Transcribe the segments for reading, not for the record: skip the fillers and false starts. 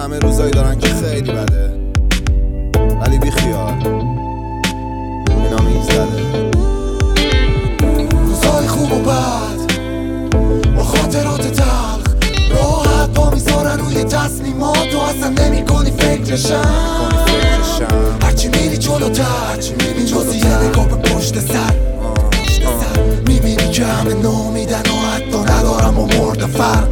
همه روزایی دارن که خیلی بده، ولی بی خیال اینا میگذره. روزای خوب و بد با خاطرات تلخ راحت پا میذارن روی تصمیمات، تو اصلا نمی کنی فکرشم. هرچی میری جلوتر جزی یه نگاه به پشت سر میبینی که همه نامیدن و حتی ندارم و مرد فرق.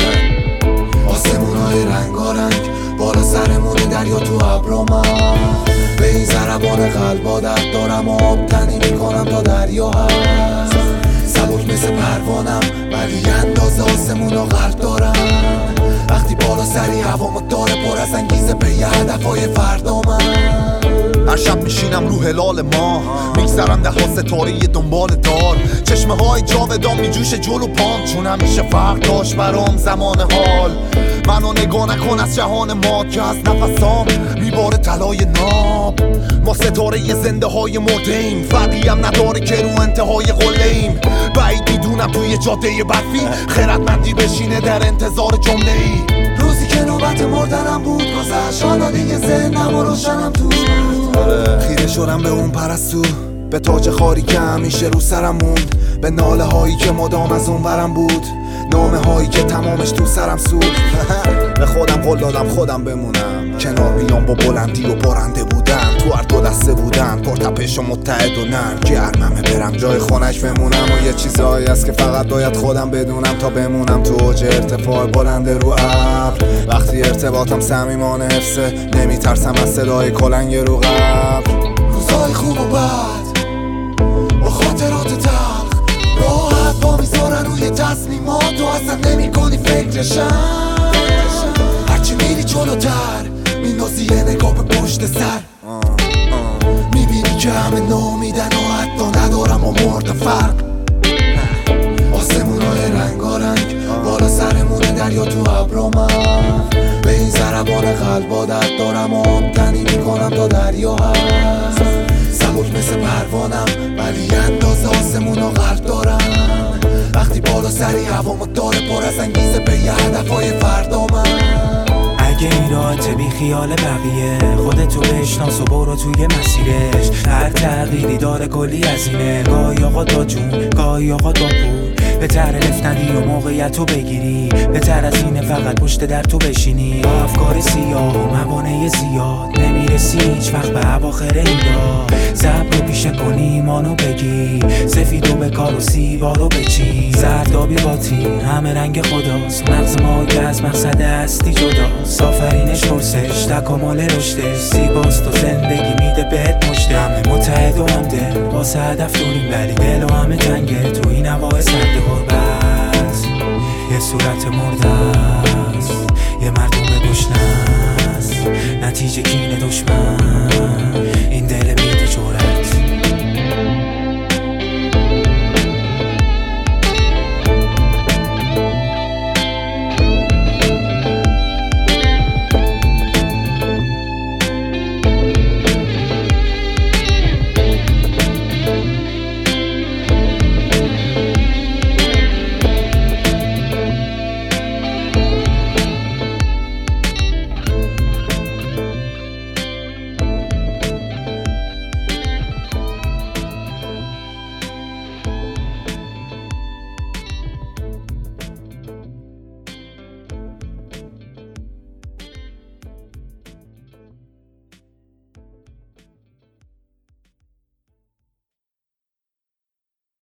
آسمونای رنگارنگ بالا سرمونه، دریا تو ابرا، من به این ضربان قلب عادت دارم و آب تنی میکنم تا دریا هست. سبک مثل پروانم ولی اندازه آسمونا غرق دارم. وقتی بالا سری هوامو داره پر از انگیزه به یه هدفهای فردا، من هر شب میشینم رو هلال ماه، میگذرم ده ها ستاره دنبال دار. چشمه های جاودان میجوشه جلو پام، چون همیشه فرق داشت برام زمان حال. منو نگاه نکن از جهان ما که از نفسام میباره طلای ناب. ما ستاره زنده های مرده‌ایم، فرقی هم نداره که رو انتهای قله‌ایم. بعید میدونم توی جاده برفی خردمندی بشینه در انتظار جمله‌ای. روزی که نوبت مردنم بود گذشت، حالا دیگه ذهنم و روشنم تو. خیره شدم به اون پرستو، به تاج خاری که همیشه رو سرم موند، به ناله هایی که مدام از اون ورم بود، نامه هایی که تمامش تو سرم سود. به خودم قول دادم خودم بمونم، کنار بیام با بلندی و بارنده بودن، تو هر دو دسته بودن، پرتپش و متحد و نرم. گرممه برم جای خونش بمونم و یه چیزایی هست که فقط باید خودم بدونم تا بمونم تو اوج ارتفاع بلند رو ابر. وقتی ارتباطم صمیمانه حفظه، نمیترسم از صدای کلنگ رو قبر. روزای خوب و بد با خاطرات تلخ راحت پا میذارن روی تصمیمات، تو اصلا نمی کنی فکرشم. هرچی میری جلوتر میندازی یه نگاه به پشت سر، میبینی که همه نامیدن و حتی ندارم و مرد فرق. آسمونای رنگارنگ بالا سرمونه، دریا تو ابرا، من به این ضربان قلب عادت دارم و آب تنی میکنم تا دریا هست. سبک مثل پروانم ولی اندازه آسمونا غرق دارم. وقتی بالا سری هوامو داره پر از انگیزه به یه هدفهای فردا، من اگه این راحت بی خیال بقیه، خودتو بشناس و برو توی مسیرش. هر تغییری داره کلی هزینه، گاهی آقا دا جون گاهی آقا دا پول. بهتر رفتنی و موقعیتو بگیری، بهتر از اینه فقط پشت در تو بشینی. با افکار سیاه و موانع زیاد نمیرسی هیچ وقت به اواخر اینا. صبر رو پیشه کنی ایمانو بگی، سفیدو به کار و سیبارو بچین. زردابی باطین همه رنگ خداست، مغز ما که از مقصد هستی جداست. آفرینش پرسش تکامل رشدش، زیباست و زندگی میده بهت مشته. همه متحد و همدل واسه هدف دوریم، ولی دل و همه تنگه تو این هوای سرد غربت. یه صورت مرده است، یه مردم گشنه است، نتیجه کینه دشمن. این دل